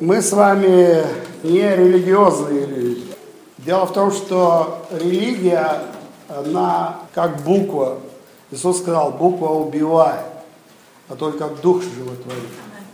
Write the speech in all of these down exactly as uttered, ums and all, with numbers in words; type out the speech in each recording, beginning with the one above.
мы с вами не религиозные люди. Дело в том, что религия, она как буква. Иисус сказал, буква убивает, а только дух животворит.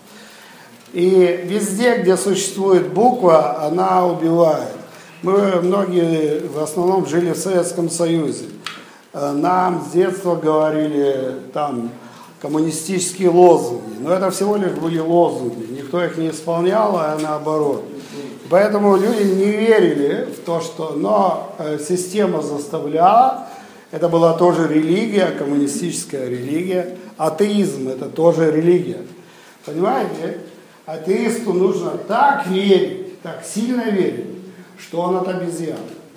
И везде, где существует буква, она убивает. Мы многие в основном жили в Советском Союзе. Нам с детства говорили там коммунистические лозунги. Но это всего лишь были лозунги. Никто их не исполнял, а наоборот. Поэтому люди не верили в то, что... Но система заставляла. Это была тоже религия, коммунистическая религия. Атеизм – это тоже религия. Понимаете? Атеисту нужно так верить, так сильно верить, что он от обезьян.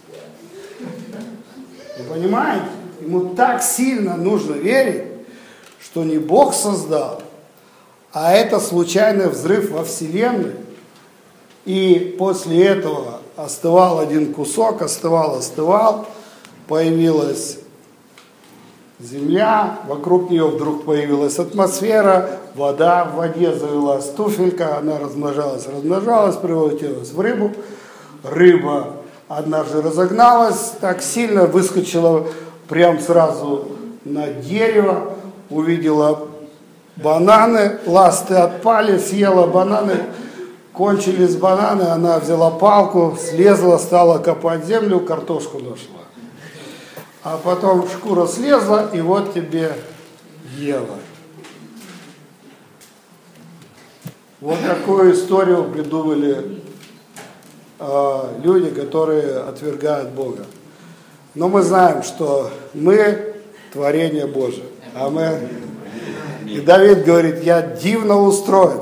Вы понимаете? Ему так сильно нужно верить, что не Бог создал, а это случайный взрыв во Вселенной. И после этого остывал один кусок, остывал, остывал, появилась Земля, вокруг нее вдруг появилась атмосфера, вода, в воде завелась туфелька, она размножалась, размножалась, превратилась в рыбу. Рыба однажды разогналась, так сильно выскочила прям сразу на дерево, увидела бананы, ласты отпали, съела бананы, кончились бананы, она взяла палку, слезла, стала копать землю, картошку нашла. А потом шкура слезла, и вот тебе Ева. Вот такую историю придумали э, люди, которые отвергают Бога. Но мы знаем, что мы творение Божие. Аминь. И Давид говорит, я дивно устроен.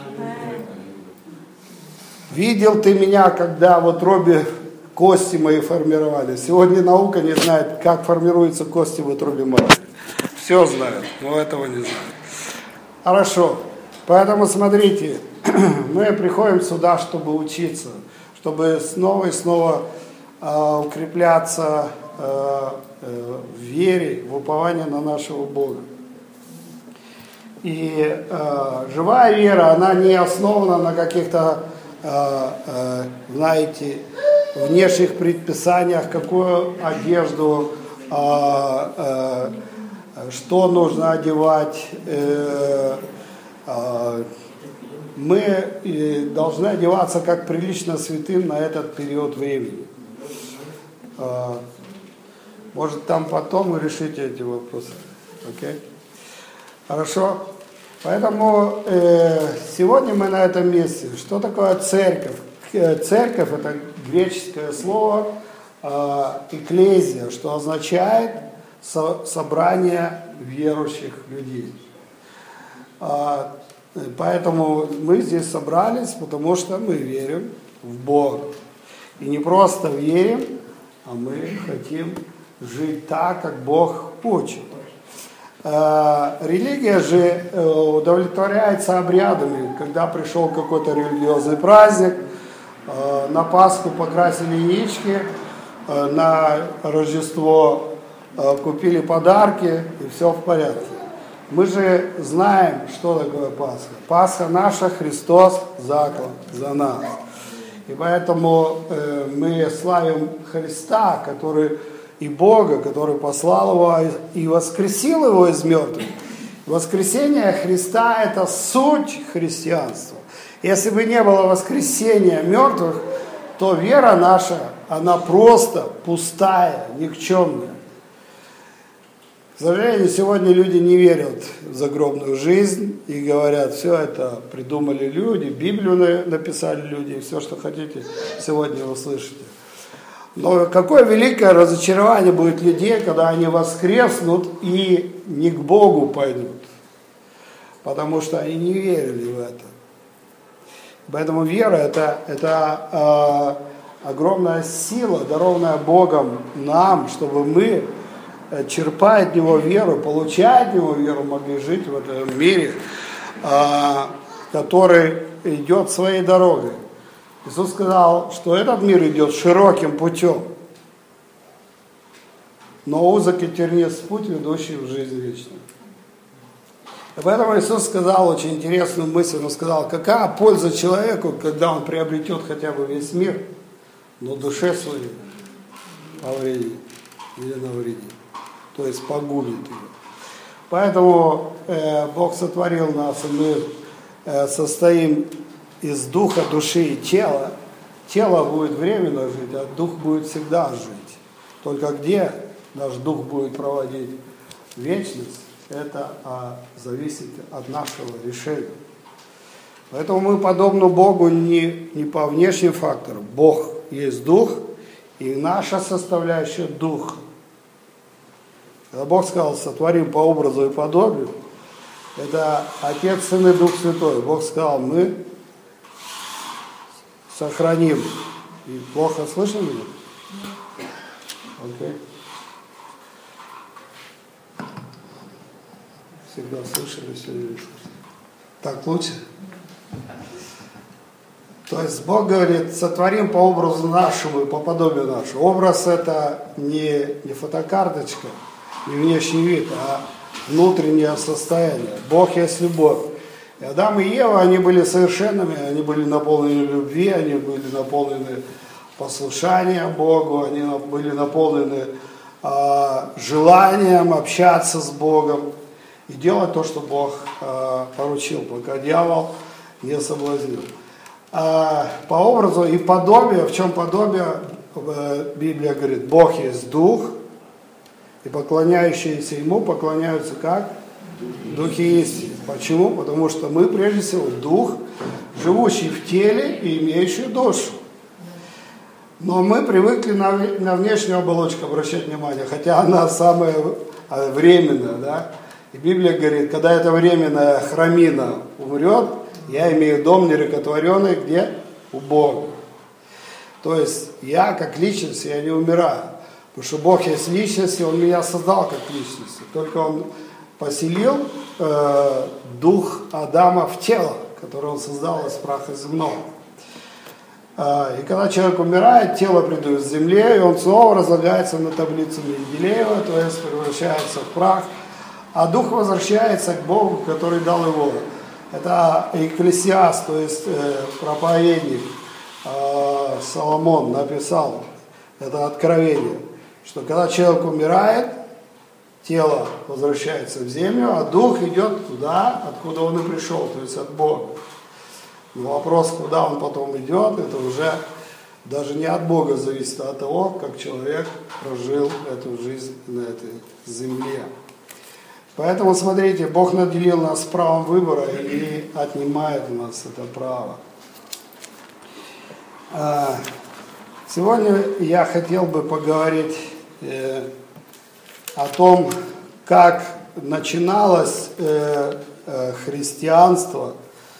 Видел ты меня, когда в утробе кости мои формировались. Сегодня наука не знает, как формируются кости в утробе матери. Все знают, но этого не знают. Хорошо. Поэтому смотрите, мы приходим сюда, чтобы учиться, чтобы снова и снова э, укрепляться э, э, в вере, в уповании на нашего Бога. И э, живая вера, она не основана на каких-то, э, э, знаете, внешних предписаниях, какую одежду, э, э, что нужно одевать. Э, э, мы э, должны одеваться как прилично святым на этот период времени. Э, может, там потом вы решите эти вопросы. Окей? Хорошо? Поэтому э, сегодня мы на этом месте. Что такое церковь? Церковь – это греческое слово э, «экклезия», что означает со, собрание верующих людей. Э, поэтому мы здесь собрались, потому что мы верим в Бога. И не просто верим, а мы хотим жить так, как Бог учит. Э, религия же э, удовлетворяется обрядами. Когда пришел какой-то религиозный праздник, э, на Пасху покрасили яички, э, на Рождество э, купили подарки, и все в порядке. Мы же знаем, что такое Пасха. Пасха наша, Христос заклан за нас. И поэтому э, мы славим Христа, который и Бога, который послал его и воскресил его из мертвых. Воскресение Христа – это суть христианства. Если бы не было воскресения мертвых, то вера наша, она просто пустая, никчемная. К сожалению, сегодня люди не верят в загробную жизнь и говорят, все это придумали люди, Библию написали люди, и все, что хотите, сегодня вы слышите. Но какое великое разочарование будет людей, когда они воскреснут и не к Богу пойдут, потому что они не верили в это. Поэтому вера это, это э, огромная сила, дарованная Богом нам, чтобы мы, черпая от Него веру, получая от Него веру, могли жить в этом мире, э, который идет своей дорогой. Иисус сказал, что этот мир идет широким путем, но узок и тернист путь, ведущий в жизнь вечную. И поэтому Иисус сказал очень интересную мысль. Он сказал, какая польза человеку, когда он приобретет хотя бы весь мир, но душе своей повредит или навредит, то есть погубит ее. Поэтому э, Бог сотворил нас, и мы э, состоим из духа, души и тела. Тело будет временно жить, а дух будет всегда жить. Только где наш дух будет проводить вечность, это а, зависит от нашего решения. Поэтому мы подобны Богу не, не по внешним факторам. Бог есть дух, и наша составляющая дух. Когда Бог сказал, сотворим по образу и подобию, это Отец, Сын и Дух Святой. Бог сказал, мы сохраним. И плохо слышно меня? Окей. Всегда слышали, все не слышали. Так лучше? То есть Бог говорит, сотворим по образу нашему и по подобию нашему. Образ это не, не фотокарточка, не внешний вид, а внутреннее состояние. Бог есть любовь. И Адам и Ева, они были совершенными, они были наполнены любви, они были наполнены послушанием Богу, они были наполнены а, желанием общаться с Богом и делать то, что Бог а, поручил, пока дьявол не соблазнил. А, по образу и подобию, в чем подобие, Библия говорит, Бог есть Дух, и поклоняющиеся Ему поклоняются как? Духе истины. Почему? Потому что мы, прежде всего, Дух, живущий в теле и имеющий душу. Но мы привыкли на, на внешнюю оболочку обращать внимание, хотя она самая временная, да? И Библия говорит, когда эта временная храмина умрет, я имею дом нерукотворенный, где? У Бога. То есть я как личность, я не умираю. Потому что Бог есть личность, и Он меня создал как личность. Только Он поселил э, дух Адама в тело, которое Он создал из праха земного. Э, и когда человек умирает, тело придает к земле, и он снова разлагается на таблицу Менделеева, то есть превращается в прах, а дух возвращается к Богу, который дал его. Это Экклесиаст, то есть э, проповедник э, Соломон написал это откровение, что когда человек умирает, тело возвращается в землю, а дух идет туда, откуда он и пришел, то есть от Бога. Но вопрос, куда он потом идет, это уже даже не от Бога зависит, а от того, как человек прожил эту жизнь на этой земле. Поэтому, смотрите, Бог наделил нас правом выбора и отнимает у нас это право. Сегодня я хотел бы поговорить о том, как начиналось христианство.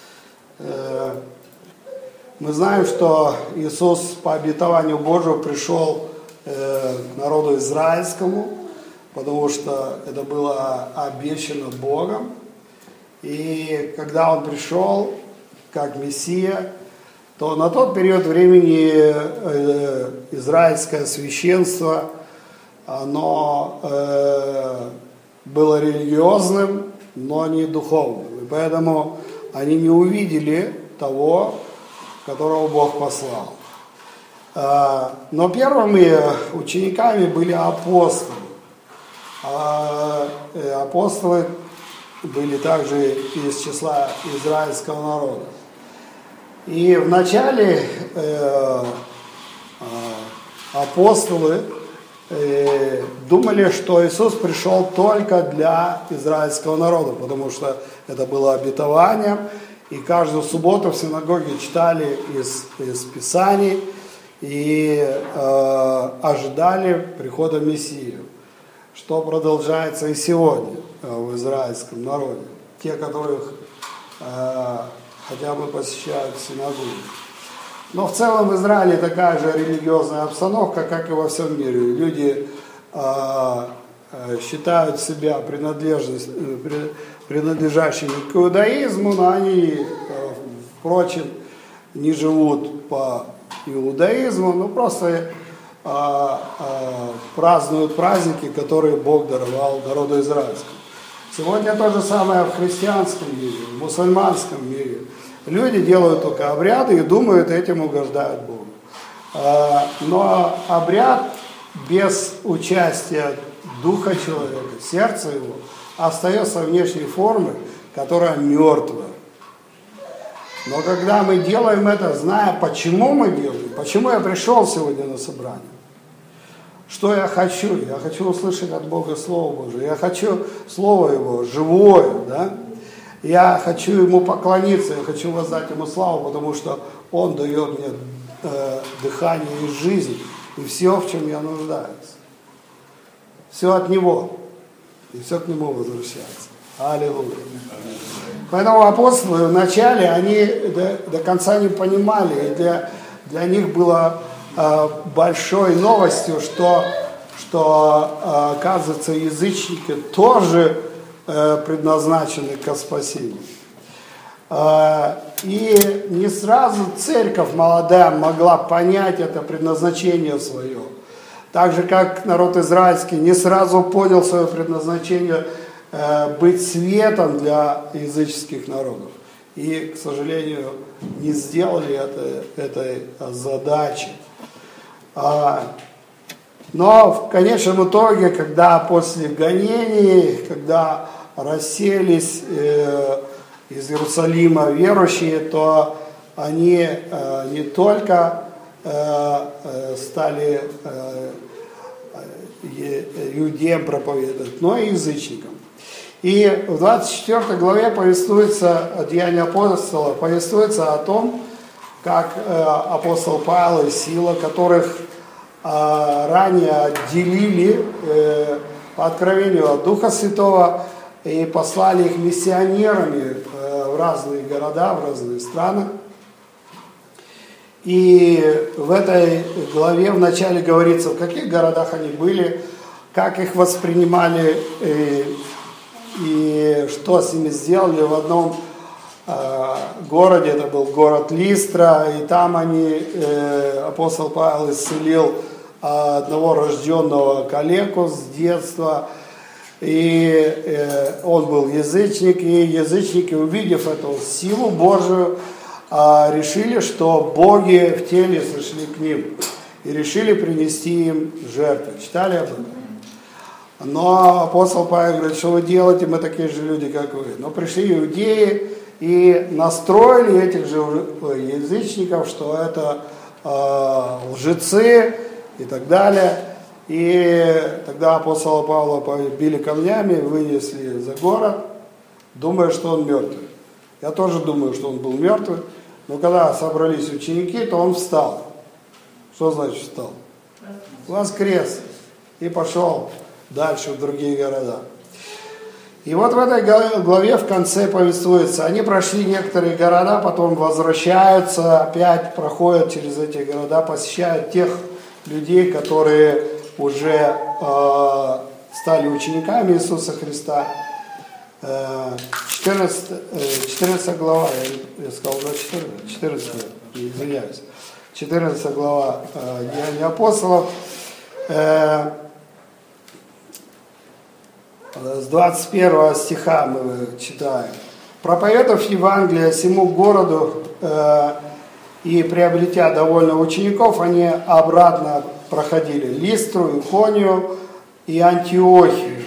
Мы знаем, что Иисус по обетованию Божьему пришел к народу израильскому, потому что это было обещано Богом. И когда Он пришел как Мессия, то на тот период времени израильское священство, оно было религиозным, но не духовным. И поэтому они не увидели того, которого Бог послал. Но первыми учениками были апостолы. А апостолы были также из числа израильского народа. И вначале э, э, апостолы э, думали, что Иисус пришел только для израильского народа, потому что это было обетованием, и каждую субботу в синагоге читали из, из Писаний и э, ожидали прихода Мессии, что продолжается и сегодня в израильском народе. Те, которых э, хотя бы посещают синагогу. Но в целом в Израиле такая же религиозная обстановка, как и во всем мире. Люди э, считают себя принадлежащими к иудаизму, но они, э, впрочем, не живут по иудаизму, но просто А, а, празднуют праздники, которые Бог даровал народу израильскому. Сегодня то же самое в христианском мире, в мусульманском мире. Люди делают только обряды и думают, этим угождают Богу. Но обряд без участия духа человека, сердца его, остается внешней формой, которая мертвая. Но когда мы делаем это, зная, почему мы делаем, почему я пришел сегодня на собрание, что я хочу? Я хочу услышать от Бога Слово Божие, я хочу Слово Его живое, да? Я хочу Ему поклониться, я хочу воздать Ему славу, потому что Он дает мне э, дыхание и жизнь, и все, в чем я нуждаюсь. Все от Него, и все к Нему возвращается. Аллилуйя. Поэтому апостолы вначале, они до, до конца не понимали, и для, для них было э, большой новостью, что, что э, оказывается, язычники тоже э, предназначены ко спасению. Э, и не сразу церковь молодая могла понять это предназначение свое. Так же, как народ израильский не сразу понял свое предназначение быть светом для языческих народов. И, к сожалению, не сделали это, этой задачи. Но в конечном итоге, когда после гонений, когда расселись из Иерусалима верующие, то они не только стали иудеям проповедовать, но и язычникам. И в двадцать четвёртой главе повествуется, Деяния апостола, повествуется о том, как э, апостол Павел и Сила, которых э, ранее отделили э, по откровению от Духа Святого и послали их миссионерами э, в разные города, в разные страны. И в этой главе вначале говорится, в каких городах они были, как их воспринимали, э, и что с ними сделали. В одном э, городе, это был город Листра, и там они, э, апостол Павел исцелил одного рожденного калеку с детства, и э, он был язычник, и язычники, увидев эту силу Божию, э, решили, что боги в теле сошли к ним, и решили принести им жертвы. Читали об этом? Но апостол Павел говорит, что вы делаете, мы такие же люди, как вы. Но пришли иудеи и настроили этих же язычников, что это э, лжецы и так далее. И тогда апостола Павла побили камнями, вынесли за город, думая, что он мертвый. Я тоже думаю, что он был мертвый, но когда собрались ученики, то он встал. Что значит встал? Воскрес. И пошел дальше в другие города. И вот в этой главе в конце повествуется, они прошли некоторые города, потом возвращаются, опять проходят через эти города, посещают тех людей, которые уже э, стали учениками Иисуса Христа. четырнадцатая глава, я сказал, четырнадцатая, извиняюсь, четырнадцатая глава э, Деяний апостолов, э, с двадцать первого стиха мы читаем. Проповедав Евангелие всему городу э, и приобретя довольно учеников, они обратно проходили Листру, Иконию и Антиохию.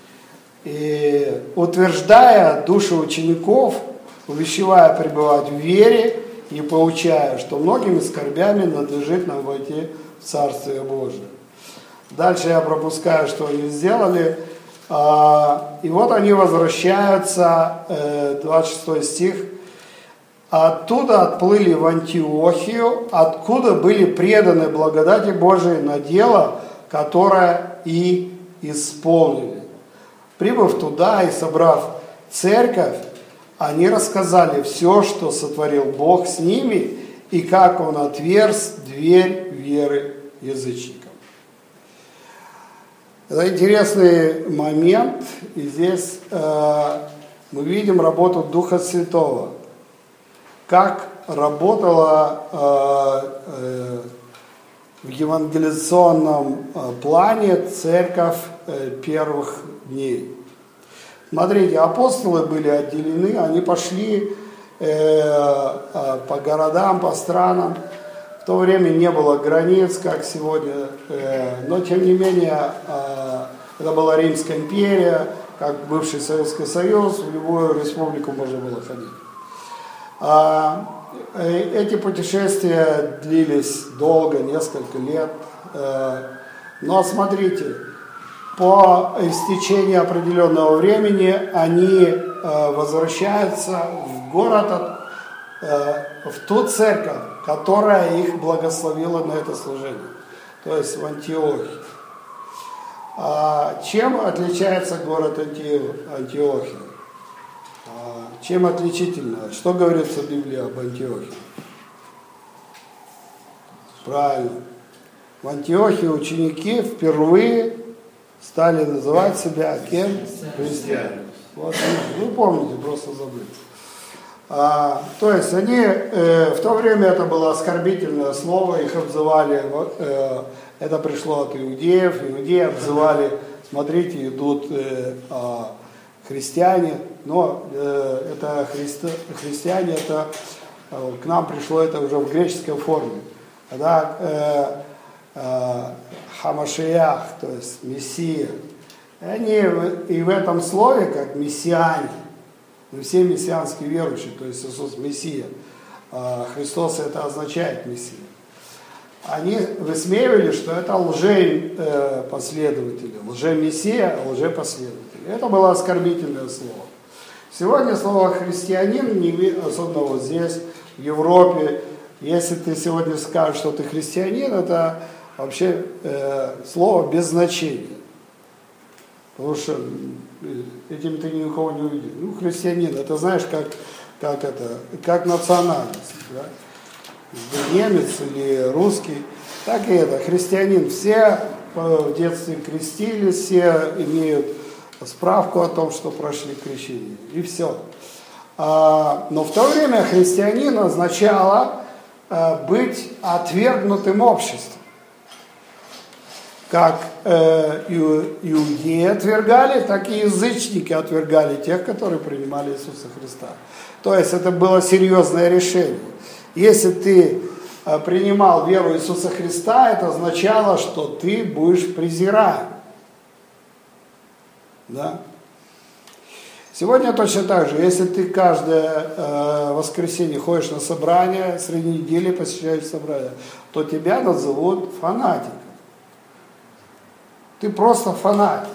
И утверждая души учеников, увещевая пребывать в вере и поучая, что многими скорбями надлежит нам войти в Царствие Божие. Дальше я пропускаю, что они сделали. И вот они возвращаются, двадцать шестой стих, оттуда отплыли в Антиохию, откуда были преданы благодати Божией на дело, которое и исполнили. Прибыв туда и собрав церковь, они рассказали все, что сотворил Бог с ними, и как Он отверз дверь веры язычникам. Это интересный момент, и здесь э, мы видим работу Духа Святого, как работала э, э, в евангелизационном э, плане церковь э, первых дней. Смотрите, апостолы были отделены, они пошли э, по городам, по странам. В то время не было границ, как сегодня, э, но тем не менее э, это была Римская империя, как бывший Советский Союз, в любую республику можно было ходить. А, э, эти путешествия длились долго, несколько лет. Э, но смотрите, по истечении определенного времени они э, возвращаются в город, э, в ту церковь, которая их благословила на это служение, то есть в Антиохии. А чем отличается город Антиохия? А чем отличительно? Что говорится в Библии об Антиохии? Правильно. В Антиохии ученики впервые стали называть себя кем? Христиане. Вот, вы помните, просто забыли. А, то есть они, э, в то время это было оскорбительное слово, их обзывали, э, это пришло от иудеев, иудеи обзывали, смотрите, идут э, э, христиане, но э, это христи, христиане, это э, к нам пришло это уже в греческой форме. Когда э, э, Хамашиях, то есть Мессия, они и в этом слове, как мессиане, мы все мессианские верующие, то есть Иисус Мессия, Христос это означает Мессия. Они высмеивали, что это лже-последователи, лже-мессия, лже-последователи. Это было оскорбительное слово. Сегодня слово христианин, не, особенно вот здесь, в Европе, если ты сегодня скажешь, что ты христианин, это вообще э, слово без значения. Потому что этим ты никого не увидишь. Ну, христианин, это знаешь, как, как, это, как национальность. Да? Немец или русский, так и это, христианин. Все в детстве крестились, все имеют справку о том, что прошли крещение. И все. А, но в то время христианин означало а, быть отвергнутым обществом. Как э, иудеи отвергали, так и язычники отвергали тех, которые принимали Иисуса Христа. То есть это было серьезное решение. Если ты э, принимал веру Иисуса Христа, это означало, что ты будешь презираем. Да? Сегодня точно так же, если ты каждое э, воскресенье ходишь на собрание, среди недели посещаешь собрание, то тебя назовут фанатиком. Ты просто фанатик.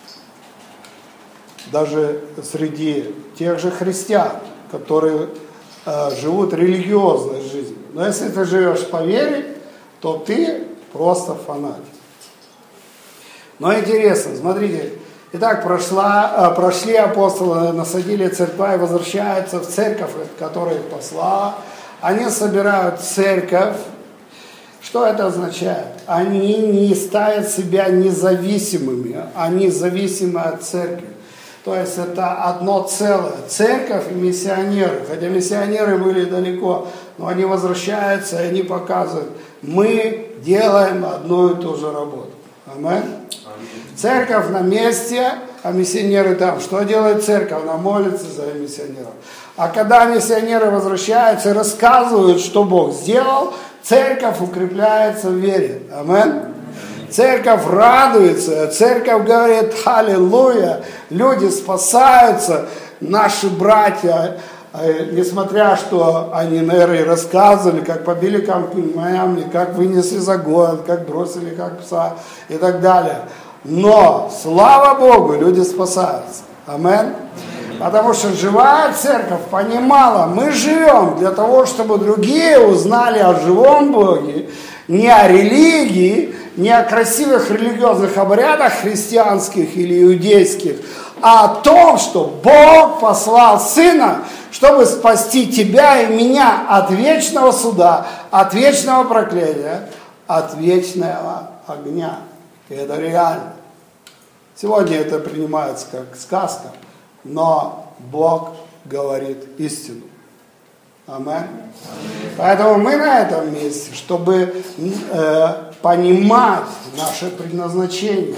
Даже среди тех же христиан, которые э, живут религиозной жизнью. Но если ты живешь по вере, то ты просто фанатик. Но интересно, смотрите, итак, прошла, э, прошли апостолы, насадили церква и возвращаются в церковь, которая их послала. Они собирают церковь. Что это означает? Они не ставят себя независимыми, они зависимы от церкви. То есть это одно целое. Церковь и миссионеры. Хотя миссионеры были далеко, но они возвращаются и они показывают, мы делаем одну и ту же работу. Аминь. Церковь на месте, а миссионеры там. Что делает церковь? Она молится за миссионеров. А когда миссионеры возвращаются и рассказывают, что Бог сделал, церковь укрепляется в вере. Аминь. Церковь радуется, церковь говорит аллилуйя, люди спасаются, наши братья, несмотря что они, наверное, рассказывали, как побили камнями, как вынесли за город, как бросили как пса и так далее. Но, слава Богу, люди спасаются. Аминь. Потому что живая церковь понимала, мы живем для того, чтобы другие узнали о живом Боге, не о религии, не о красивых религиозных обрядах христианских или иудейских, а о том, что Бог послал Сына, чтобы спасти тебя и меня от вечного суда, от вечного проклятия, от вечного огня. И это реально. Сегодня это принимается как сказка. Но Бог говорит истину. Аминь. Поэтому мы на этом месте, чтобы э, понимать наше предназначение,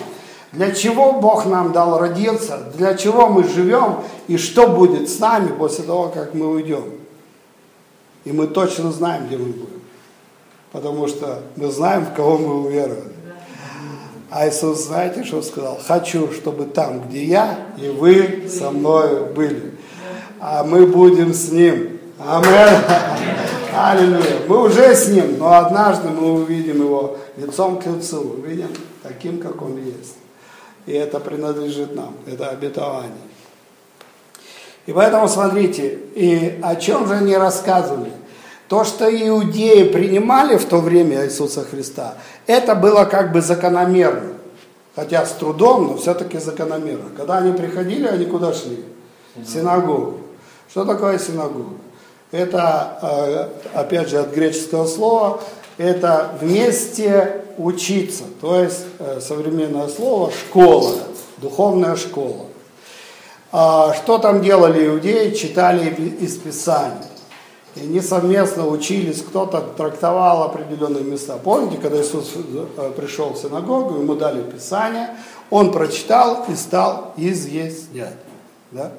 Для чего Бог нам дал родиться, для чего мы живем и что будет с нами после того, как мы уйдем. И мы точно знаем, где мы будем. Потому что мы знаем, в кого мы уверовали. А Иисус, знаете, что сказал? Хочу, чтобы там, где я, и вы со мной были. А мы будем с Ним. Аминь. Аллилуйя. Мы уже с Ним, но однажды мы увидим Его лицом к лицу. Увидим таким, как Он есть. И это принадлежит нам. Это обетование. И поэтому смотрите, и о чем же они рассказывали? То, что иудеи принимали в то время Иисуса Христа, это было как бы закономерно. Хотя с трудом, но все-таки закономерно. Когда они приходили, они куда шли? В синагогу. Что такое синагога? Это, опять же, от греческого слова, это вместе учиться. То есть современное слово школа, духовная школа. Что там делали иудеи? Читали из Писания. И они совместно учились, кто-то трактовал определенные места. Помните, когда Иисус пришел в синагогу, ему дали Писание, он прочитал и стал изъяснять. Да?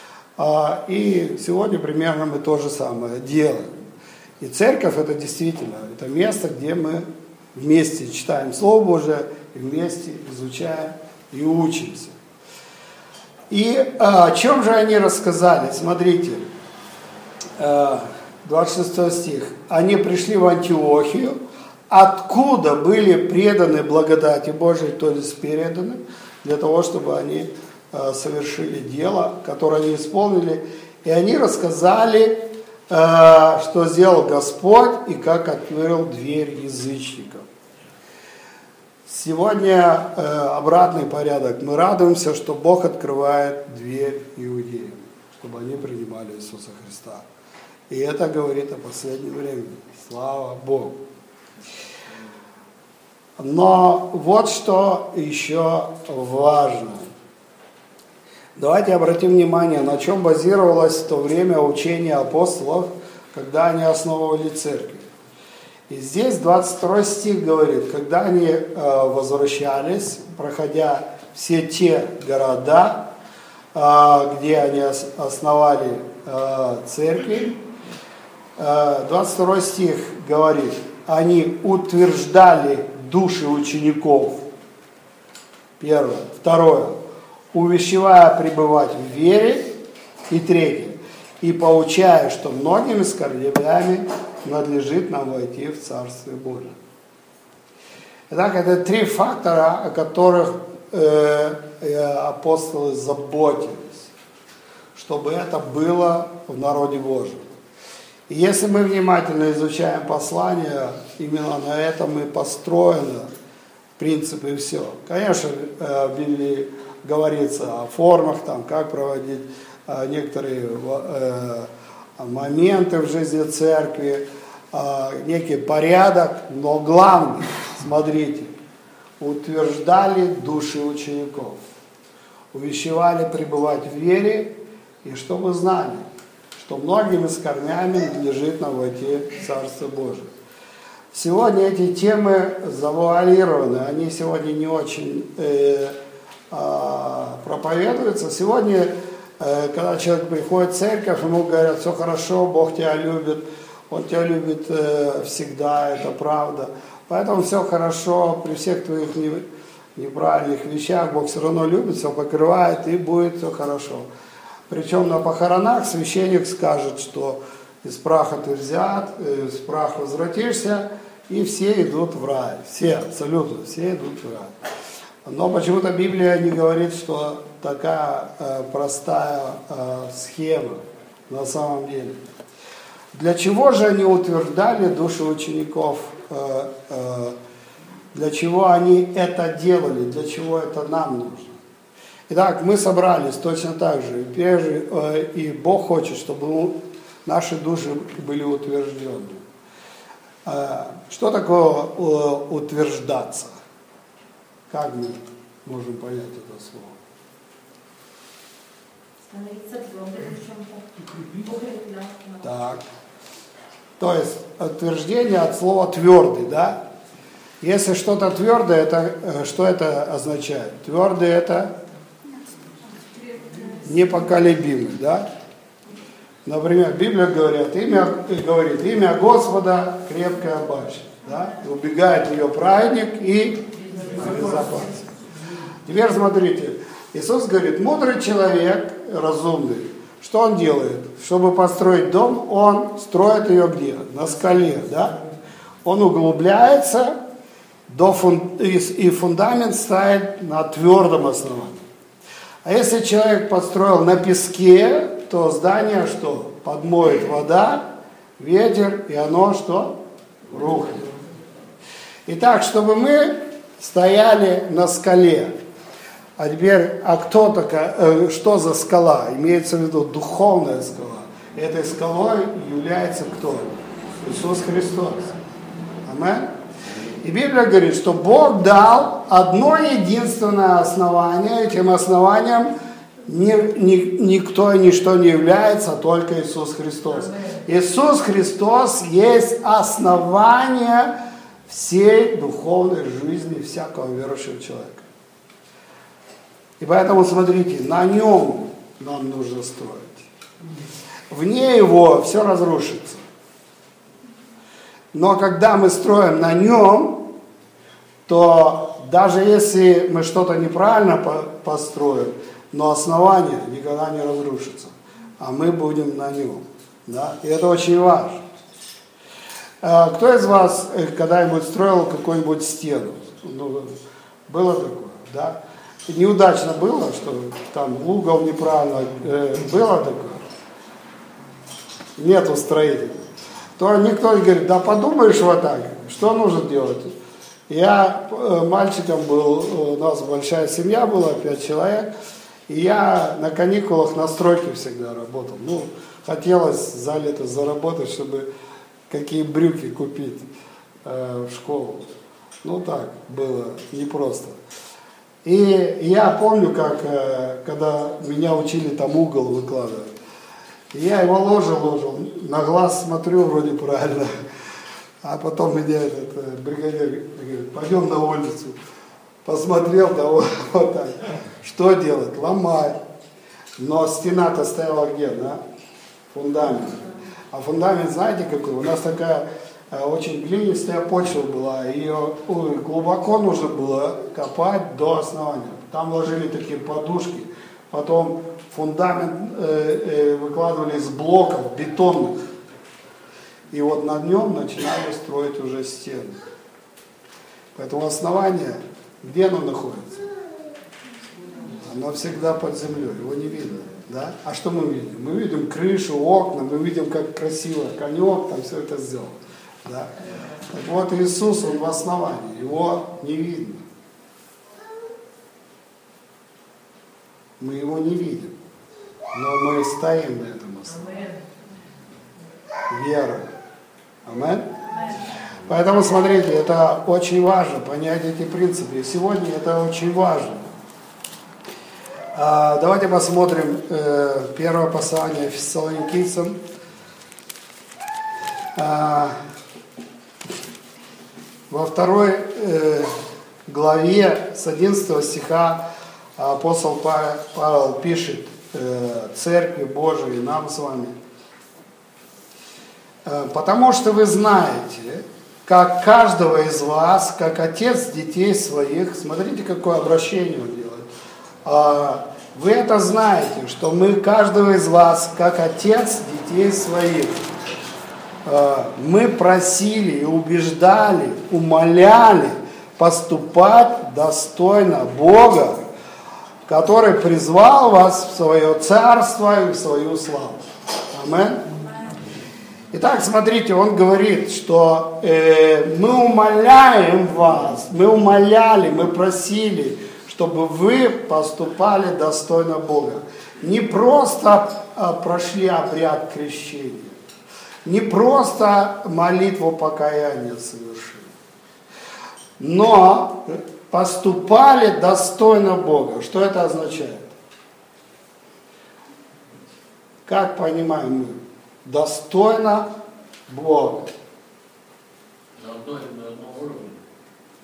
И сегодня примерно мы то же самое делаем. И церковь это действительно, это место, где мы вместе читаем Слово Божие, и вместе изучаем и учимся. И о чем же они рассказали? Смотрите, двадцать шестой стих. Они пришли в Антиохию, откуда были преданы благодати Божией, то есть переданы, для того, чтобы они совершили дело, которое они исполнили. И они рассказали, что сделал Господь и как открыл дверь язычников. Сегодня обратный порядок. Мы радуемся, что Бог открывает дверь иудеям, чтобы они принимали Иисуса Христа. И это говорит о последнем времени. Слава Богу. Но вот что еще важно. Давайте обратим внимание, на чем базировалось в то время учение апостолов, когда они основывали церковь. И здесь двадцать второй стих говорит, когда они э, возвращались, проходя все те города, э, где они основали э, церкви, э, двадцать второй стих говорит, они утверждали души учеников. Первое. Второе. Увещевая пребывать в вере. И третье. И поучая, что многими скорбями надлежит нам войти в Царствие Божие. Итак, это три фактора, о которых э, апостолы заботились, чтобы это было в народе Божьем. И если мы внимательно изучаем послание, именно на этом и построено в принципе все. Конечно, в Библии говорится о формах, там, как проводить э, некоторые э, моменты в жизни церкви, э, некий порядок, но главное, смотрите, утверждали души учеников, увещевали пребывать в вере, и чтобы знали, что многими скорнями надлежит нам войти в Царство Божие. Сегодня эти темы завуалированы, они сегодня не очень э, э, проповедуются. Сегодня, э, когда человек приходит в церковь, ему говорят, все хорошо, Бог тебя любит, Он тебя любит э, всегда, это правда. Поэтому все хорошо, при всех твоих не, неправильных вещах Бог все равно любит, все покрывает и будет все хорошо. Причем на похоронах священник скажет, что из праха ты взят, из праха возвратишься, и все идут в рай. Все, абсолютно, все идут в рай. Но почему-то Библия не говорит, что такая э, простая э, схема на самом деле. Для чего же они утверждали души учеников? Э, э, для чего они это делали? Для чего это нам нужно? Итак, мы собрались точно так же. И Бог хочет, чтобы наши души были утверждены. Что такое утверждаться? Как мы можем понять это слово? Становиться твердым в чем-то. Так. То есть утверждение от слова твердый, да? Если что-то твердое, это, что это означает? Твердое это непоколебимый, да? Например, Библия говорит, имя, говорит, имя Господа крепкая башня, да? Убегает ее праведник и безопасен. Теперь смотрите, Иисус говорит, мудрый человек, разумный, что он делает? Чтобы построить дом, он строит ее где? На скале, да? Он углубляется, до фун... и фундамент ставит на твердом основании. А если человек построил на песке, то здание что? Подмоет вода, ветер, и оно что? Рухнет. Итак, чтобы мы стояли на скале. А теперь, а кто такая, э, что за скала? Имеется в виду духовная скала. Этой скалой является кто? Иисус Христос. Аминь. И Библия говорит, что Бог дал одно единственное основание. Этим основанием ни, ни, никто и ничто не является, только Иисус Христос. Иисус Христос есть основание всей духовной жизни всякого верующего человека. И поэтому, смотрите, на нем нам нужно строить. Вне его все разрушится. Но когда мы строим на нем, то даже если мы что-то неправильно построим, но основание никогда не разрушится. А мы будем на нем. Да? И это очень важно. Кто из вас когда-нибудь строил какую-нибудь стену? Ну, было такое, да? Неудачно было, что там угол неправильно, э, было такое? Нету строителей. То никто не говорит, да подумаешь вот так, что нужно делать? Я э, мальчиком был, у нас большая семья была, пять человек, и я на каникулах на стройке всегда работал. Ну, хотелось за лето заработать, чтобы какие брюки купить э, в школу. Ну так, было непросто. И я помню, как, э, когда меня учили там угол выкладывать, я его ложил, ложил, на глаз смотрю, вроде правильно. А потом меня этот э, бригадир говорит, пойдем на улицу. Посмотрел, да вот, вот так. Что делать? Ломать. Но стена-то стояла где, да? Фундамент. А фундамент, знаете какой? У нас такая э, очень глинистая почва была. Ее ой, глубоко нужно было копать до основания. Там ложили такие подушки. Потом фундамент э, э, выкладывали из блоков бетонных. И вот на нем начинали строить уже стены. Поэтому основание, где оно находится? Оно всегда под землей, его не видно. Да? А что мы видим? Мы видим крышу, окна, мы видим, как красиво конек, там все это сделано. Да? Так вот Иисус, он в основании, его не видно. Мы его не видим, но мы стоим на этом основании. Вера. Аминь. Поэтому, смотрите, это очень важно, понять эти принципы. И сегодня это очень важно. А, давайте посмотрим э, первое послание Фессалоникийцам. А, во второй э, главе с одиннадцатого стиха апостол Павел пишет э, Церкви Божией, нам с вами. Потому что вы знаете, как каждого из вас, как отец детей своих, смотрите, какое обращение он делает. Вы это знаете, что мы каждого из вас, как отец детей своих, мы просили и убеждали, умоляли поступать достойно Бога, который призвал вас в свое царство и в свою славу. Аминь. Итак, смотрите, он говорит, что э, мы умоляем вас, мы умоляли, мы просили, чтобы вы поступали достойно Бога. Не просто э, прошли обряд крещения, не просто молитву покаяния совершили, но поступали достойно Бога. Что это означает? Как понимаем мы? Достойно Бога. На одном, на одном уровне.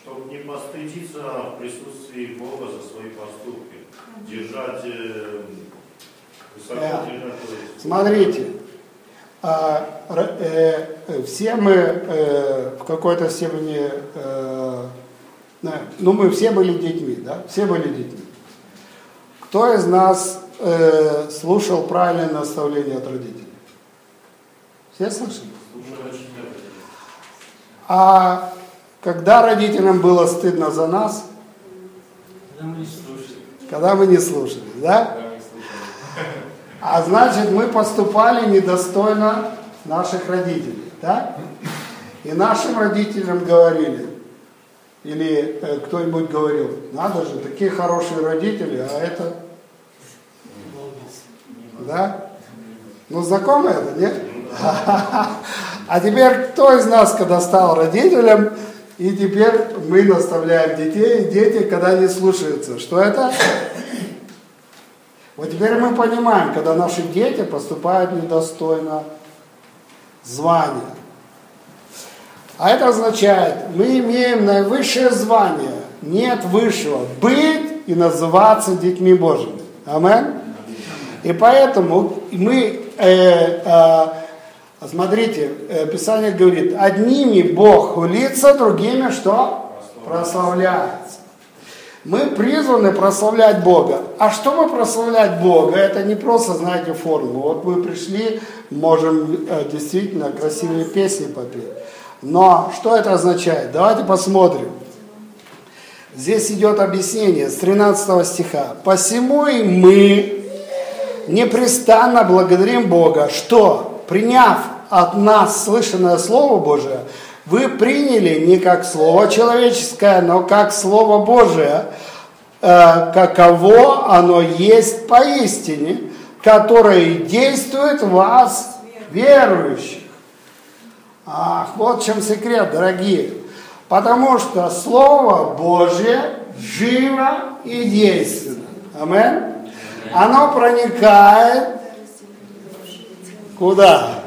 Чтобы не постыдиться в присутствии Бога за свои поступки. Держать, э, высоко Yeah. держать. То есть... Смотрите, а, э, все мы э, в какой-то степени, э, ну мы все были детьми, да? Все были детьми. Кто из нас э, слушал правильное наставление от родителей? Все слышали? А когда родителям было стыдно за нас? Когда мы не слушали. Когда мы не слушали, да? А значит, мы поступали недостойно наших родителей, да? И нашим родителям говорили, или э, кто-нибудь говорил, надо же, такие хорошие родители, а это... Да? Ну, знакомо это, нет? А теперь кто из нас, когда стал родителем, и теперь мы наставляем детей, и дети, когда не слушаются, что это? Вот теперь мы понимаем, когда наши дети поступают недостойно звания. А это означает, мы имеем наивысшее звание, нет высшего, быть и называться детьми Божьими. Аминь. И поэтому мы, э, э, смотрите, э, Писание говорит, одними Бог хулится, другими что? Прославляется. Мы призваны прославлять Бога. А чтобы прославлять Бога, это не просто, знаете, формула. Вот мы пришли, можем э, действительно красивые песни попеть. Но что это означает? Давайте посмотрим. Здесь идет объяснение с тринадцатого стиха. «Посему и мы непрестанно благодарим Бога, что, приняв от нас слышанное Слово Божие, вы приняли не как Слово человеческое, но как Слово Божие, э, каково оно есть поистине, которое действует в вас, верующих». Ах, вот в чем секрет, дорогие. Потому что Слово Божье живо и действенно. Аминь. Оно проникает куда?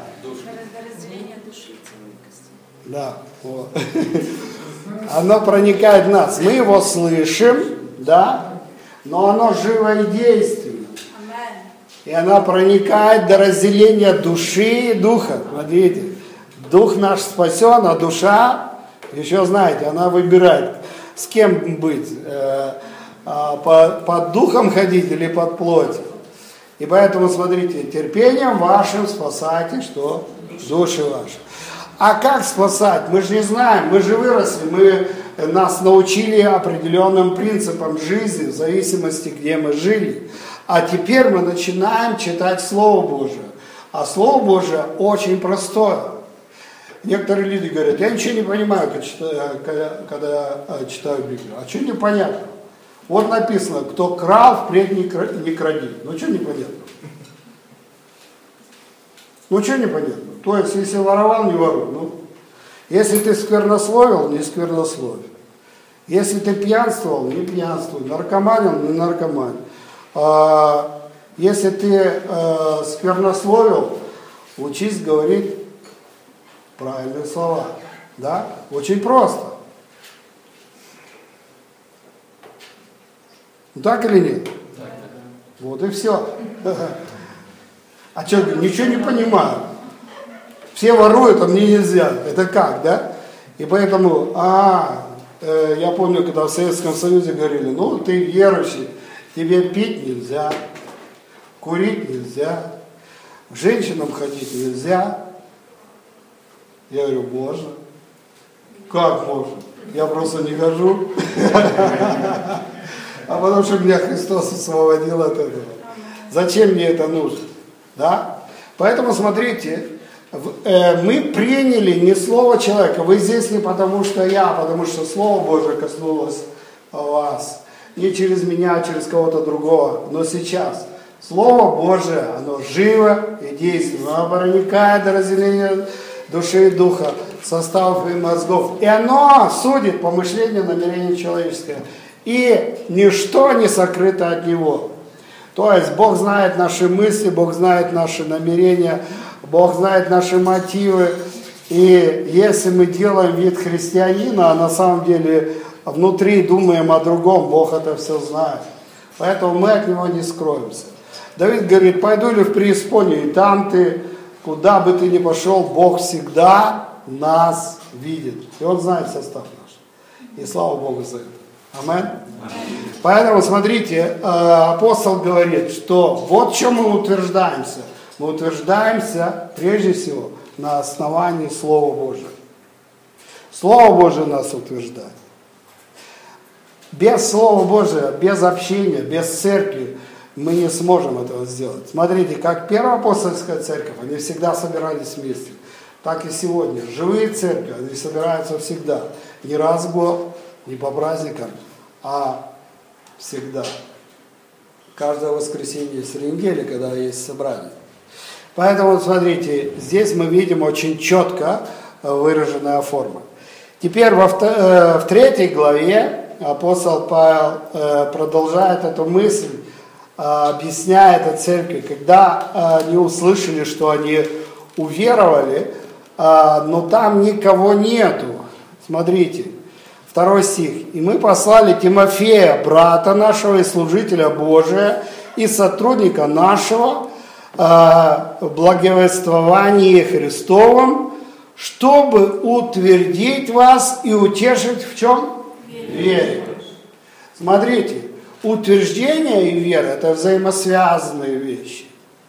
Да, вот. Оно проникает в нас. Мы его слышим, да, но оно живо и действенно. И оно проникает до разделения души и духа. Смотрите, дух наш спасен, а душа, еще знаете, она выбирает, с кем быть. Под, под духом ходить или под плотью. И поэтому, смотрите, терпением вашим спасайте, что? Души ваши. А как спасать? Мы же не знаем, мы же выросли, мы, нас научили определенным принципам жизни, в зависимости, где мы жили. А теперь мы начинаем читать Слово Божие. А Слово Божие очень простое. Некоторые люди говорят, я ничего не понимаю, когда читаю, когда, когда читаю Библию. А что непонятно? Вот написано, кто крал, впредь не кради. Ну, что непонятно? Ну, что непонятно? То есть, если воровал, не воруй. Ну, если ты сквернословил, не сквернословил. Если ты пьянствовал, не пьянствуй. Наркоманил, не наркомань. А, если ты а, сквернословил, учись говорить правильные слова. Да? Очень просто. Так или нет? Так, так. Вот и все. А что, ничего не понимаю. Все воруют, а мне нельзя. Это как, да? И поэтому, а, э, я помню, когда в Советском Союзе говорили, ну, ты верующий, тебе пить нельзя, курить нельзя, к женщинам ходить нельзя. Я говорю, можно. Как можно? Я просто не хожу. А потому что меня Христос освободил от этого. Зачем мне это нужно? Да? Поэтому смотрите, мы приняли не слово человека. Вы здесь не потому что я, а потому что Слово Божие коснулось вас. Не через меня, а через кого-то другого. Но сейчас Слово Божие, оно живо и действенно. Оно проникает до разделения души и духа, составов и мозгов. И оно судит по мышлению, намерению человеческое. И ничто не сокрыто от Него. То есть Бог знает наши мысли, Бог знает наши намерения, Бог знает наши мотивы. И если мы делаем вид христианина, а на самом деле внутри думаем о другом, Бог это все знает. Поэтому мы от Него не скроемся. Давид говорит, пойду ли в преисподнюю, и там ты, куда бы ты ни пошел, Бог всегда нас видит. И Он знает состав наш. И слава Богу за это. Аминь. Поэтому, смотрите, апостол говорит, что вот в чем мы утверждаемся. Мы утверждаемся, прежде всего, на основании Слова Божьего. Слово Божие нас утверждает. Без Слова Божия, без общения, без церкви мы не сможем этого сделать. Смотрите, как Первая апостольская церковь, они всегда собирались вместе. Так и сегодня. Живые церкви, они собираются всегда. Не раз в год, не по праздникам, а всегда. Каждое воскресенье среди недели, когда есть собрание. Поэтому, смотрите, здесь мы видим очень четко выраженная форма. Теперь во в третьей главе апостол Павел продолжает эту мысль, объясняя это церкви, когда они услышали, что они уверовали, но там никого нету. Смотрите, второй стих. «И мы послали Тимофея, брата нашего и служителя Божия, и сотрудника нашего в благовествовании Христовом, чтобы утвердить вас и утешить в чем? Вере». Смотрите, утверждение и вера – это взаимосвязанные вещи.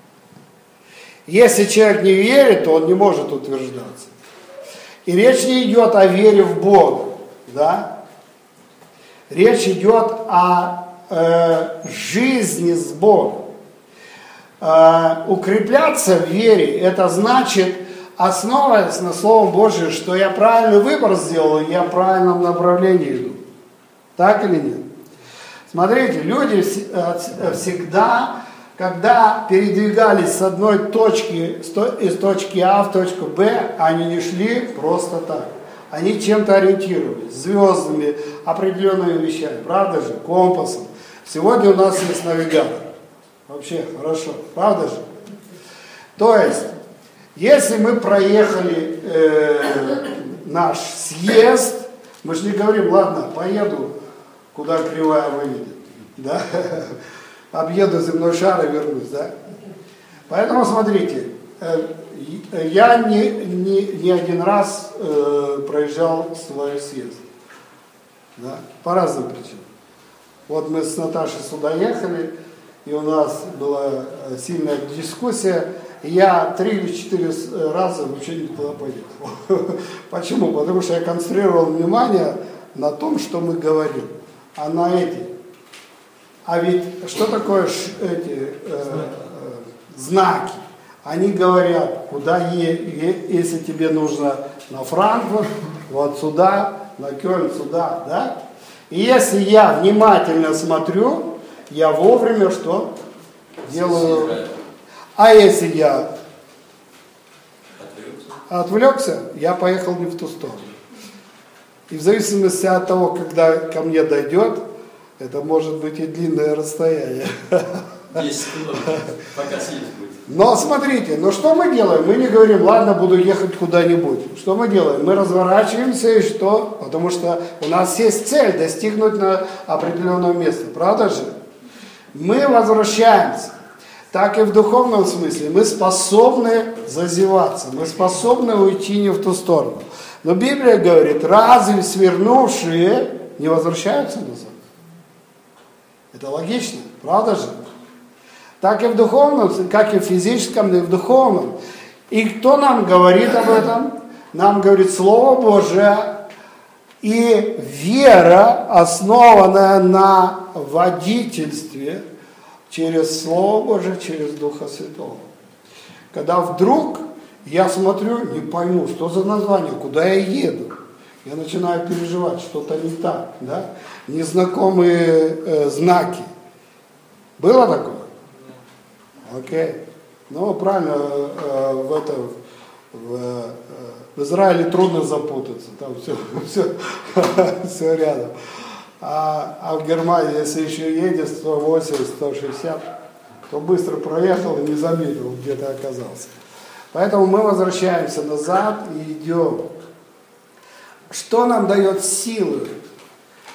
Если человек не верит, то он не может утверждаться. И речь не идет о вере в Бога, да? Речь идет о э, жизни с Богом. Э, укрепляться в вере – это значит, основываясь на Слове Божьем, что я правильный выбор сделал, и я в правильном направлении иду. Так или нет? Смотрите, люди всегда, когда передвигались с одной точки, из точки А в точку Б, они не шли просто так. Они чем-то ориентировались, звездами, определенными вещами, правда же, компасом. Сегодня у нас есть навигатор. Вообще хорошо, правда же? То есть, если мы проехали э, наш съезд, мы же не говорим, ладно, поеду, куда кривая выведет, да? Объеду земной шар и вернусь, да? Поэтому смотрите, э, я не, не, не один раз э, проезжал свой съезд, да? По разным причинам. Вот мы с Наташей сюда ехали, и у нас была сильная дискуссия. Я три или четыре раза вообще не туда поехал. Почему? Потому что я концентрировал внимание на том, что мы говорим, а на эти. А ведь что такое ш, эти э, э, знаки? Они говорят, куда е, е, если тебе нужно на Франкфурт, вот сюда, на Кёльн, сюда, да? И если я внимательно смотрю, я вовремя что делаю? А если я отвлекся, я поехал не в ту сторону. И в зависимости от того, когда ко мне дойдет, это может быть и длинное расстояние. десять километров, пока съесть будет. Но смотрите, но что мы делаем? Мы не говорим, ладно, буду ехать куда-нибудь. Что мы делаем? Мы разворачиваемся и что? Потому что у нас есть цель достигнуть на определенное место. Правда же? Мы возвращаемся. Так и в духовном смысле. Мы способны зазеваться. Мы способны уйти не в ту сторону. Но Библия говорит, разве свернувшие не возвращаются назад? Это логично, правда же? Так и в духовном, как и в физическом, и в духовном. И кто нам говорит об этом? Нам говорит Слово Божие и вера, основанная на водительстве через Слово Божие, через Духа Святого. Когда вдруг я смотрю, не пойму, что за название, куда я еду. Я начинаю переживать, что-то не так, да? Незнакомые э, знаки. Было такое? Окей. Ну, правильно, э, в, это, в, э, в Израиле трудно запутаться, там все, все, все рядом. А, а в Германии, если еще едешь сто восемьдесят - сто шестьдесят, то быстро проехал и не заметил, где ты оказался. Поэтому мы возвращаемся назад и идем. Что нам дает силы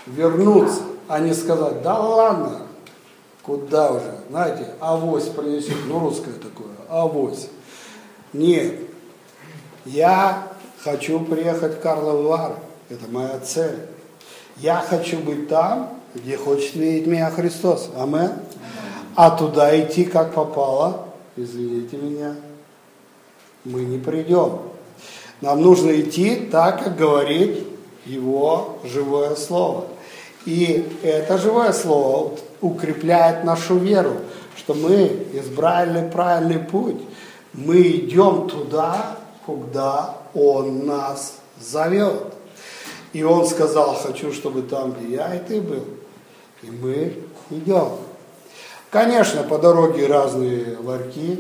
вернуться, а не сказать, да ладно, куда уже, знаете, авось принесет, ну русское такое, авось. Нет, я хочу приехать в Карловы Вары, это моя цель. Я хочу быть там, где хочет видеть меня Христос, амен. А туда идти как попало, извините меня, мы не придем. Нам нужно идти так, как говорит Его живое Слово. И это живое Слово укрепляет нашу веру, что мы избрали правильный путь. Мы идем туда, куда Он нас зовет. И Он сказал, хочу, чтобы там, где я и ты был. И мы идем. Конечно, по дороге разные ларьки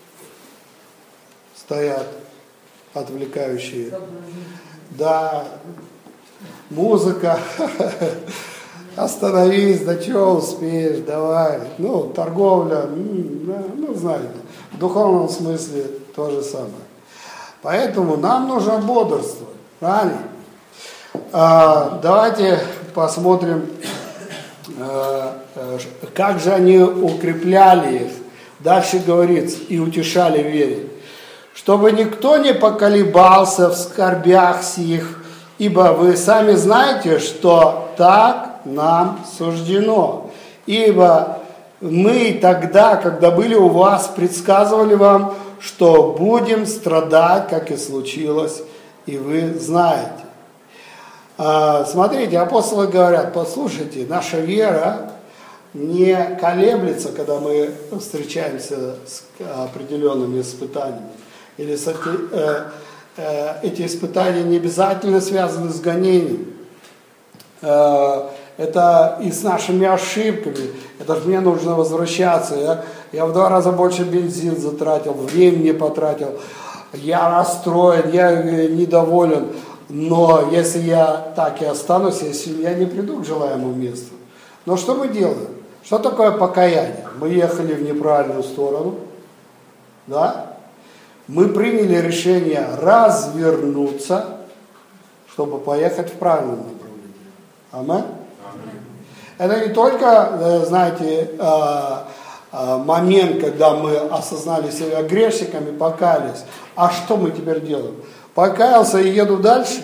стоят, отвлекающие. Да, музыка. Остановись, да что успеешь, давай. Ну, торговля, ну, знаете, в духовном смысле то же самое. Поэтому нам нужно бодрствовать, правильно? А, давайте посмотрим, а, как же они укрепляли их. Дальше говорится, и утешали в вере. Чтобы никто не поколебался в скорбях сих, ибо вы сами знаете, что так нам суждено. Ибо мы тогда, когда были у вас, предсказывали вам, что будем страдать, как и случилось, и вы знаете. А, смотрите, апостолы говорят, послушайте, наша вера не колеблется, когда мы встречаемся с определенными испытаниями. Или с, э, э, эти испытания не обязательно связаны с гонением. Э, это и с нашими ошибками. Это же мне нужно возвращаться. Я, я в два раза больше бензин затратил, времени потратил. Я расстроен, я недоволен. Но если я так и останусь, если я не приду к желаемому месту. Но что мы делаем? Что такое покаяние? Мы ехали в неправильную сторону. Да? Мы приняли решение развернуться, чтобы поехать в правильном направлении. Аминь. Это не только, знаете, момент, когда мы осознали себя грешниками, покаялись. А что мы теперь делаем? Покаялся и еду дальше?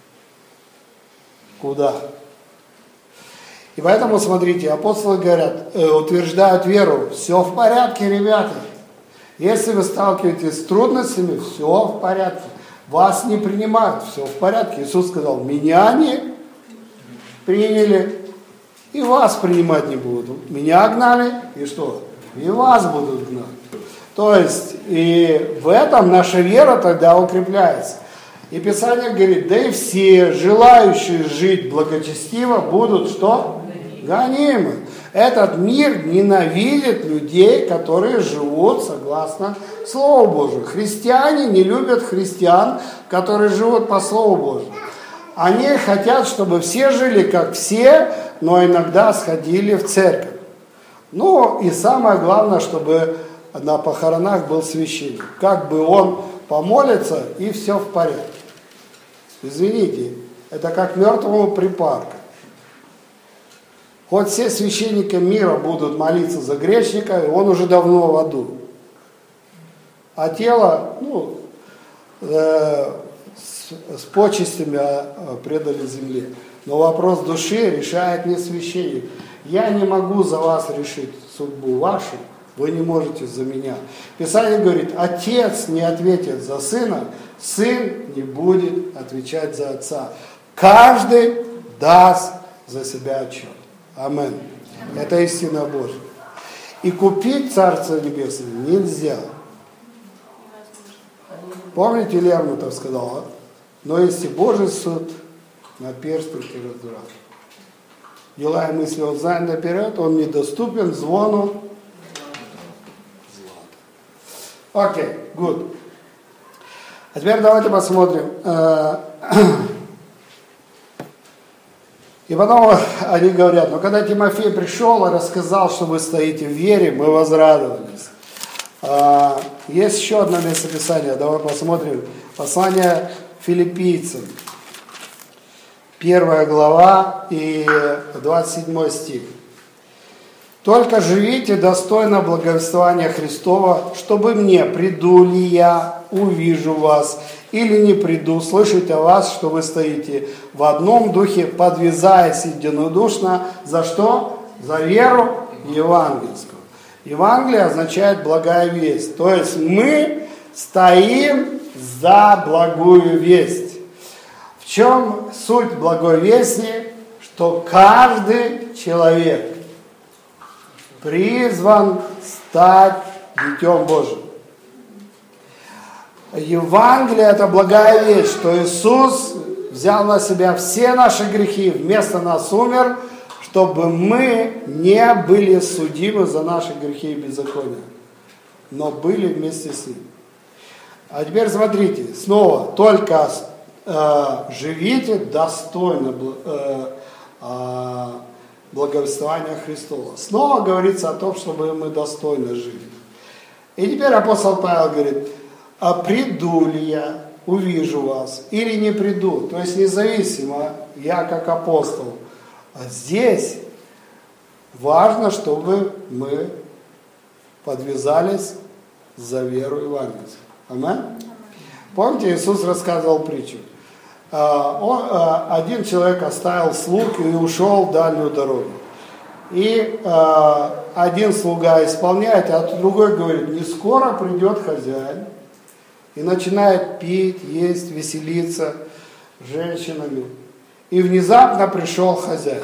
Куда? И поэтому, смотрите, апостолы говорят, утверждают веру. Все в порядке, ребята. Если вы сталкиваетесь с трудностями, все в порядке. Вас не принимают, все в порядке. Иисус сказал, меня не приняли, и вас принимать не будут. Меня гнали, и что? И вас будут гнать. То есть, и в этом наша вера тогда укрепляется. И Писание говорит, да и все желающие жить благочестиво будут что? Гонимы. Этот мир ненавидит людей, которые живут согласно Слову Божию. Христиане не любят христиан, которые живут по Слову Божию. Они хотят, чтобы все жили как все, но иногда сходили в церковь. Ну и самое главное, чтобы на похоронах был священник. Как бы он помолится, и все в порядке. Извините, это как мертвому припарка. Хоть все священники мира будут молиться за грешника, и он уже давно в аду. А тело, ну, э, с, с почестями предали земле. Но вопрос души решает не священник. Я не могу за вас решить судьбу вашу, вы не можете за меня. Писание говорит, отец не ответит за сына, сын не будет отвечать за отца. Каждый даст за себя отчет. Амин. Это истина Божья. И купить Царство Небесное нельзя. Помните, Лермонтов сказал, но если Божий суд на перстнике раздурал. Дела и мысли он знает наперед, он недоступен звону. Окей, okay, good. А теперь давайте посмотрим. И потом они говорят, но когда Тимофей пришел и рассказал, что вы стоите в вере, мы возрадовались. Есть еще одно местописание, давай посмотрим. Послание филиппийцам. первая глава и двадцать седьмой стих. «Только живите достойно благовествования Христова, чтобы мне, приду ли я, увижу вас, или не приду, слышать о вас, что вы стоите в одном духе, подвязаясь единодушно». За что? За веру евангельскую. Евангелие означает благая весть. То есть мы стоим за благую весть. В чем суть благой вести? Что каждый человек призван стать Детем Божьим. Евангелие – это благая весть, что Иисус взял на себя все наши грехи, вместо нас умер, чтобы мы не были судимы за наши грехи и беззакония, но были вместе с Ним. А теперь смотрите, снова, только э, живите достойно э, э, благовествования Христова. Снова говорится о том, чтобы мы достойно жили. И теперь апостол Павел говорит: а приду ли я, увижу вас, или не приду. То есть независимо, я как апостол. А здесь важно, чтобы мы подвязались за веру евангельскую. Аминь? Помните, Иисус рассказывал притчу. Он, один человек оставил слуг и ушел в дальнюю дорогу. И один слуга исполняет, а другой говорит: не скоро придет хозяин. И начинает пить, есть, веселиться с женщинами. И внезапно пришел хозяин.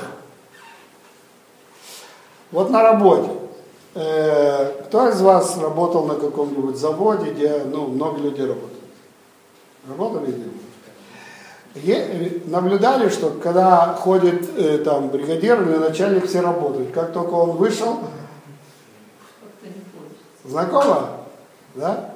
Вот на работе. Кто из вас работал на каком-нибудь заводе, где ну, много людей работают? Работали где? Наблюдали, что когда ходит э, там бригадир или начальник, все работают. Как только он вышел, знакомо? Да?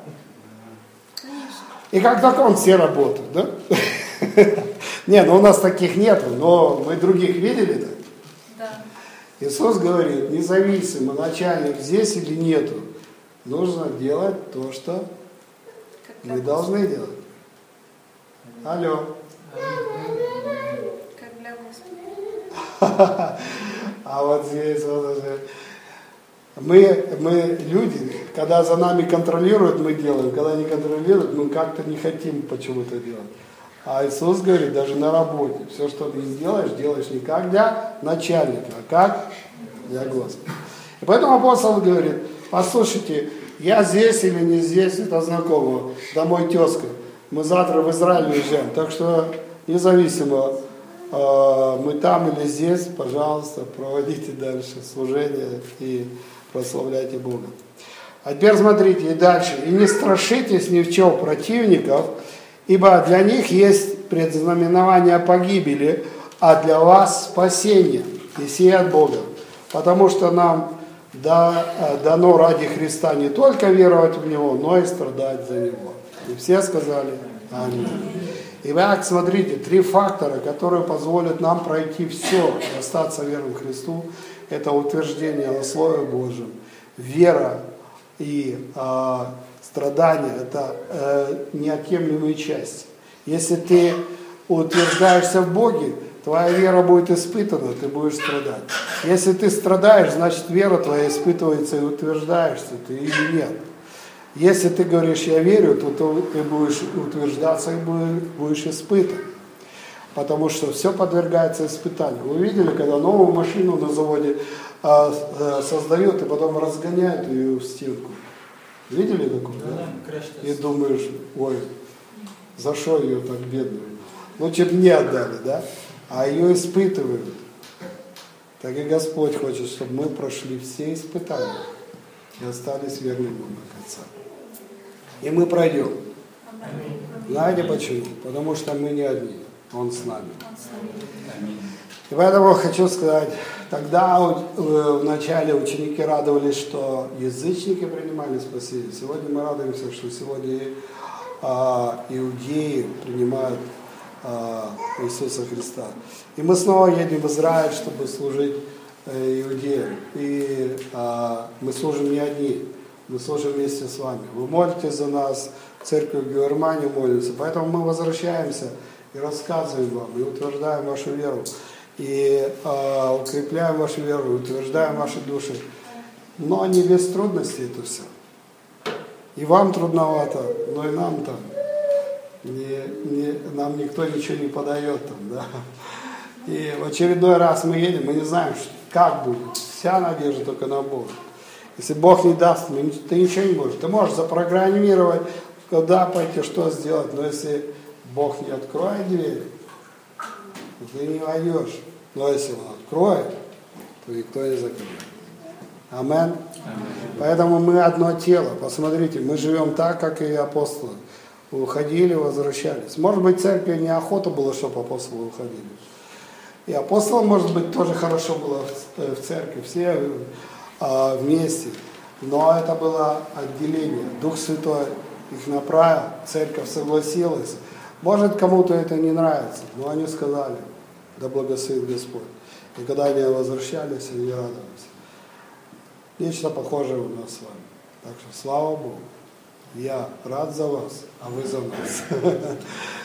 И как только он, все работают, да? Не, ну у нас таких нет, но мы других видели-то? Да. Иисус говорит: независимо, начальник здесь или нету, нужно делать то, что мы должны делать. Алло. Как для Господа. А вот здесь вот уже. Мы, мы люди, когда за нами контролируют, мы делаем, когда не контролируют, мы как-то не хотим почему-то делать. А Иисус говорит, даже на работе, все, что ты сделаешь, делаешь не как для начальника, а как для Господа. И поэтому апостол говорит: послушайте, я здесь или не здесь, это знакомо, домой тезка. Мы завтра в Израиль уезжаем, так что независимо, мы там или здесь, пожалуйста, проводите дальше служение и прославляйте Бога. А теперь смотрите и дальше. И не страшитесь ни в чем противников, ибо для них есть предзнаменование погибели, а для вас спасение, и сие от Бога. Потому что нам дано ради Христа не только веровать в Него, но и страдать за Него. И все сказали аминь. И так, смотрите, три фактора, которые позволят нам пройти все, остаться верным Христу. Это утверждение на Слове Божьем, вера и э, страдания – это э, неотъемлемые части. Если ты утверждаешься в Боге, твоя вера будет испытана, ты будешь страдать. Если ты страдаешь, значит вера твоя испытывается и утверждаешься ты или нет. Если ты говоришь «я верю», то, то ты будешь утверждаться и будешь испытан. Потому что все подвергается испытанию. Вы видели, когда новую машину на заводе а, а, создают и потом разгоняют ее в стенку? Видели такое? Да? И думаешь, ой, за что ее так бедную? Лучше бы мне отдали, да? А ее испытывают. Так и Господь хочет, чтобы мы прошли все испытания и остались верными до конца. И мы пройдем. Знаете почему? Потому что мы не одни. Он с нами. И поэтому хочу сказать, тогда в начале ученики радовались, что язычники принимали спасение. Сегодня мы радуемся, что сегодня а, иудеи принимают а, Иисуса Христа. И мы снова едем в Израиль, чтобы служить э, иудеям. И а, мы служим не одни, мы служим вместе с вами. Вы молитесь за нас, церковь в Германии молится. Поэтому мы возвращаемся и рассказываем вам, и утверждаем вашу веру, и э, укрепляем вашу веру, и утверждаем ваши души. Но не без трудностей это все. И вам трудновато, но и нам там. Не, не, нам никто ничего не подает там, да. И в очередной раз мы едем, мы не знаем, как будет. Вся надежда только на Бога. Если Бог не даст, ты ничего не можешь. Ты можешь запрограммировать, куда пойти, что сделать, но если Бог не откроет дверь, то ты не войдешь. Но если Он откроет, то никто не закроет. Амен. Поэтому мы одно тело. Посмотрите, мы живем так, как и апостолы. Уходили, возвращались. Может быть, церкви неохота было, чтобы апостолы уходили. И апостолам, может быть, тоже хорошо было в, в церкви, все а, вместе. Но это было отделение. Дух Святой их направил, церковь согласилась. Может, кому-то это не нравится, но они сказали, да благословит Господь. И когда они возвращались, они радовались. Нечто похожее у нас с вами. Так что слава Богу. Я рад за вас, а вы за нас.